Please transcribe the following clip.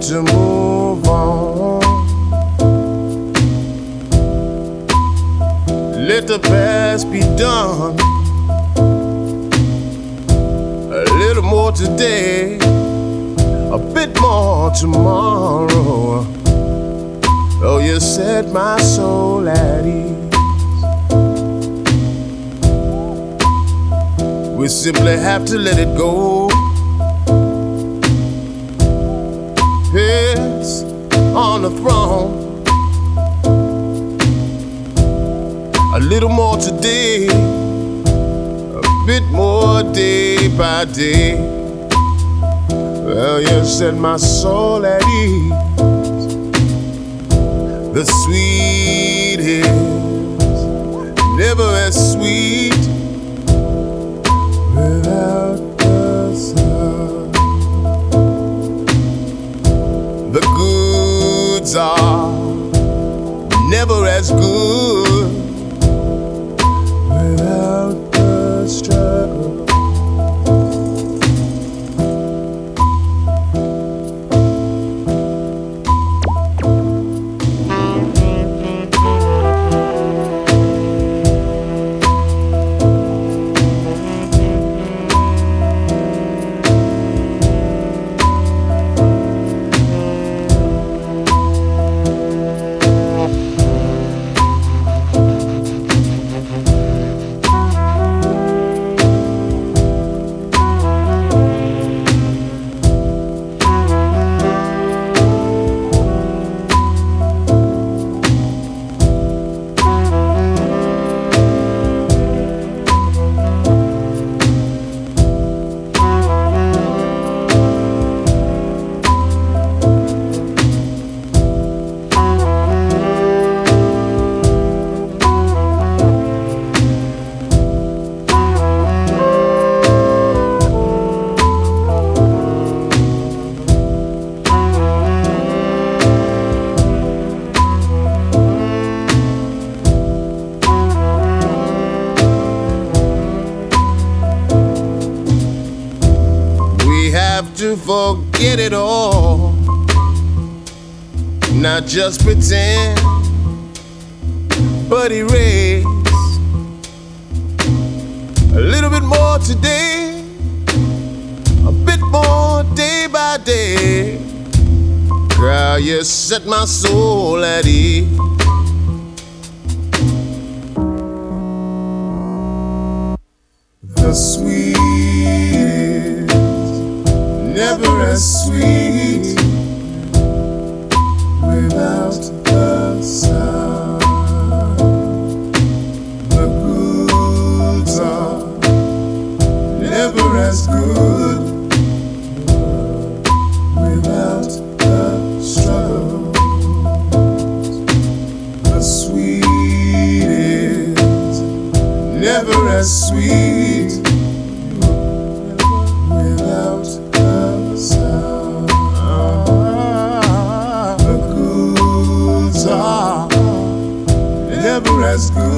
to move on. Let the past be done. A little more today, a bit more tomorrow. Oh, you set my soul at ease. We simply have to let it go. Yes, on the throne. A little more today, a bit more day by day. Well, you set my soul at ease. The sweet is never as sweet without the sun. The goods are never as good without the struggle. To forget it all, not just pretend, but erase a little bit more today, a bit more day by day. Girl, you set my soul at ease. The sweet never as sweet without the sun. The goods are never as good without the struggle. The sweet is never as sweet without the goods are never as good